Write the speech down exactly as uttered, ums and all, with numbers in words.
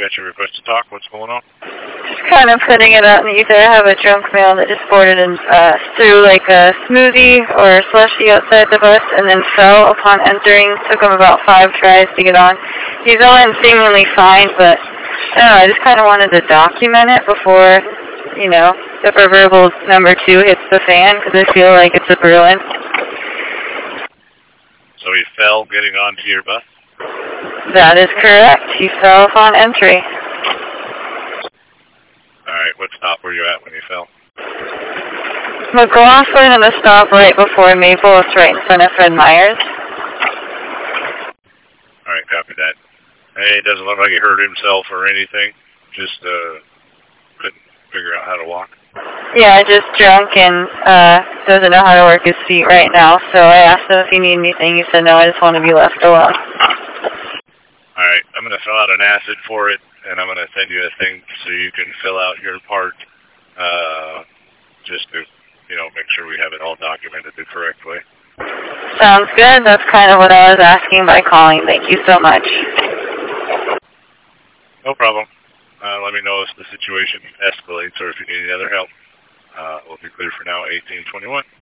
got your request to talk. What's going on? Just kind of putting it out in the ether. I have a drunk male that just boarded and uh, threw like a smoothie or a slushie outside the bus and then fell upon entering. Took him about five tries to get on. He's on seemingly fine, but I don't know, I just kind of wanted to document it before, you know, the proverbial number two hits the fan, because I feel like it's a Bruin. So he fell getting onto your bus? That is correct. He fell upon entry. Alright, what stop were you at when you fell? McLaughlin and the stop right before Maple. It's right in front of Fred Meyer's. Alright, copy that. Hey, it doesn't look like he hurt himself or anything. Just uh, couldn't figure out how to walk. Yeah, just drunk and uh, doesn't know how to work his feet right now. So I asked him if he needed anything. He said, no, I just want to be left alone. Alright, I'm going to fill out an acid for it, and I'm going to send you a thing so you can fill out your part, uh, just to, you know, make sure we have it all documented the correct way. Sounds good. That's kind of what I was asking by calling. Thank you so much. No problem. Uh, let me know if the situation escalates or if you need any other help. Uh, we'll be clear for now, eighteen twenty-one.